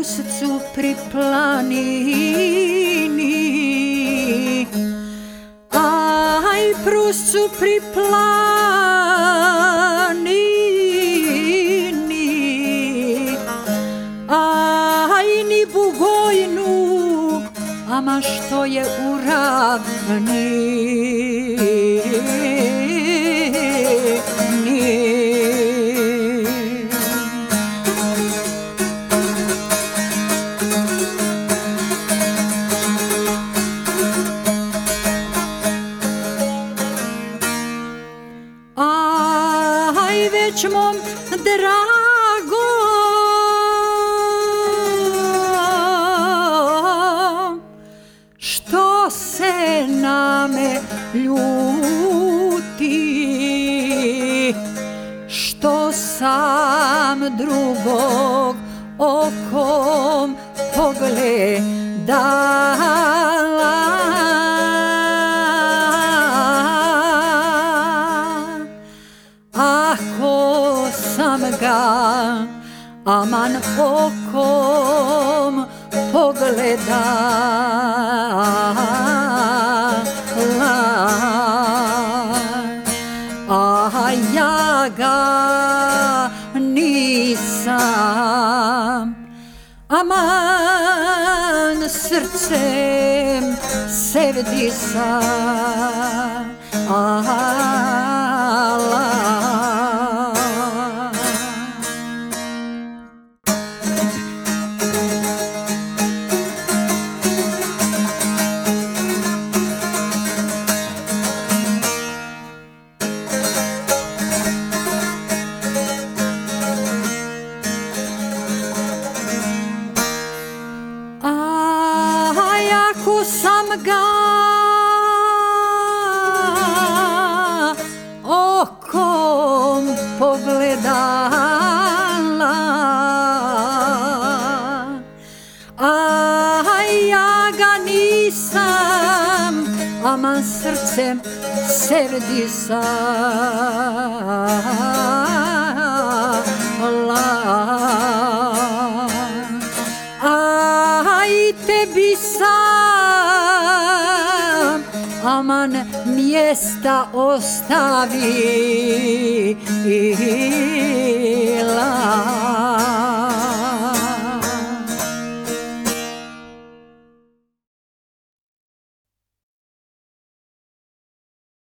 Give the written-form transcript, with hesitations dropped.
Pruscu pri planini, aj Pruscu pri planini, aj ni Bugojnu, ama što je u ravnini. Aj već mom dragom, što se na me ljuti, što sam drugog okom pogledala. Ako sam ga aman okom pogledala, a ja ga nisam, aman srcem sevdisa. Ako sam ga okom pogledala, a ja ga nisam, aman srcem sevdisala. Aj tebi sam aman mjesta ostavila.